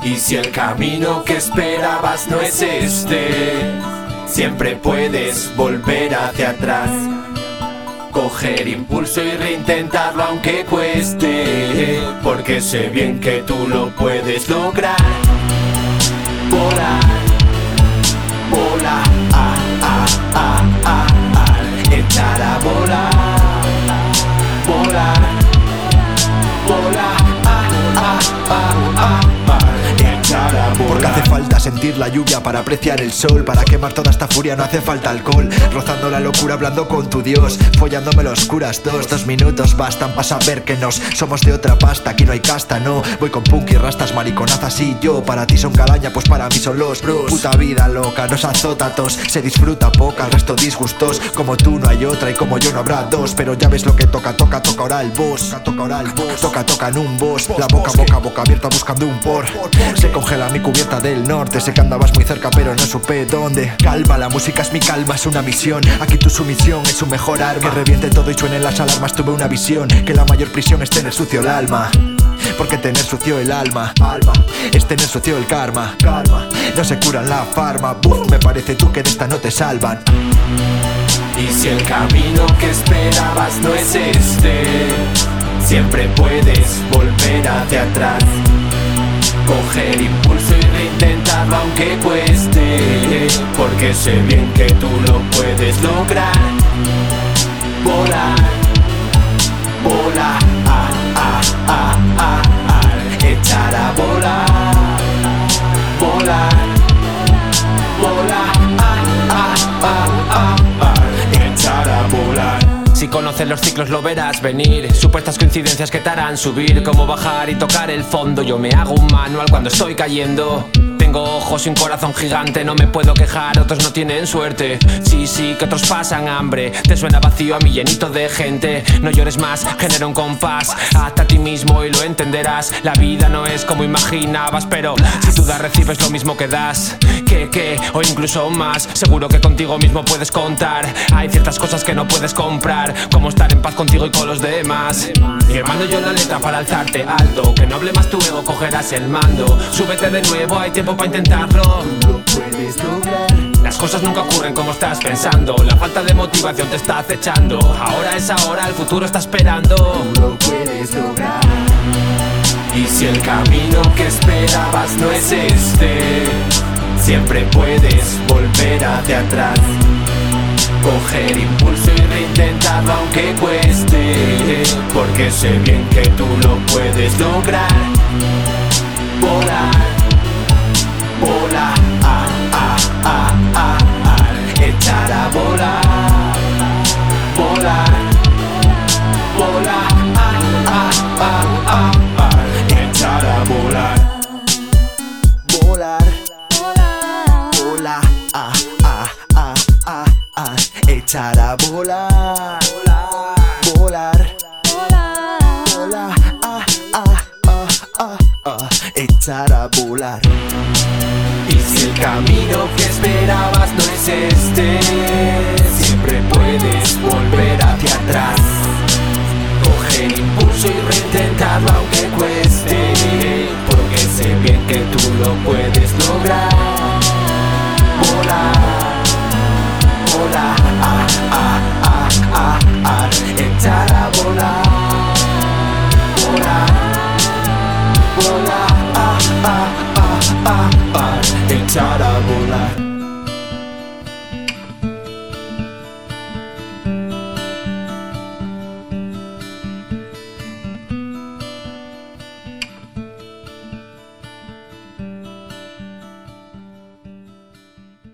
Y si el camino que esperabas no es este, siempre puedes volver hacia atrás, coger impulso y reintentarlo aunque cueste, porque sé bien que tú lo puedes lograr. Volar, volar, echar a volar, volar, volar, echar a volar. Porque hace falta sentir la lluvia para apreciar el sol, para quemar toda esta furia no hace falta alcohol, rozando la locura hablando con tu Dios, follándome los curas dos minutos bastan para saber que nos somos de otra pasta. Aquí no hay casta, no, voy con punk y rastas, mariconazas y yo. Para ti son calaña, pues para mí son los bros. Puta vida loca, nos azota a tos, se disfruta poca, el resto disgustos. Como tú no hay otra y como yo no habrá dos, pero ya ves lo que toca ahora el boss. Toca ahora el boss, toca en un boss. La boca abierta buscando un por. Se congela mi cubierta del norte, sé que andabas muy cerca pero no supe dónde. Calma, la música es mi calma, es una misión. Aquí tu sumisión es su mejor arma. Que reviente todo y suenen las alarmas, tuve una visión, que la mayor prisión es tener sucio el alma. Porque tener sucio el alma es tener sucio el karma. No se curan la farma, me parece tú que de esta no te salvan. Y si el camino que esperabas no es este, siempre puedes volver hacia atrás, coger impulso y reintentarlo aunque cueste, porque sé bien que tú lo puedes lograr. Volar, volar, echar a volar, volar, volar, echar a volar. Si conoces los ciclos lo verás venir, supuestas coincidencias que te harán subir, como bajar y tocar el fondo. Yo me hago un manual cuando estoy cayendo. Tengo ojos y un corazón gigante, no me puedo quejar, otros no tienen suerte. Sí, que otros pasan hambre, te suena vacío a mí llenito de gente. No llores más, genera un compás, hazte a ti mismo y lo entenderás. La vida no es como imaginabas, pero si tú das recibes lo mismo que das, que o incluso más. Seguro que contigo mismo puedes contar, hay ciertas cosas que no puedes comprar, como estar en paz contigo y con los demás. Y mando yo la letra para alzarte alto, que no hable más tu ego, cogerás el mando. Súbete de nuevo, hay tiempo para intentarlo. Lo puedes lograr. Las cosas nunca ocurren como estás pensando, la falta de motivación te está acechando. Ahora es ahora, el futuro está esperando. Lo puedes lograr. Y si el camino que esperabas no es este, siempre puedes volver hacia atrás, coger impulso y reintentarlo aunque cueste, porque sé bien que tú lo puedes lograr. Volar, volar, echar a volar, volar, volar, echar a volar. Volar, volar, echar a volar, volar, volar, echar a volar. Y si el camino que esperabas no es este, siempre puedes volver hacia atrás, coger impulso y reintentarlo aunque cueste, porque sé bien que tú lo puedes lograr. Volar, volar, echar a volar, volar, volar, echar a volar.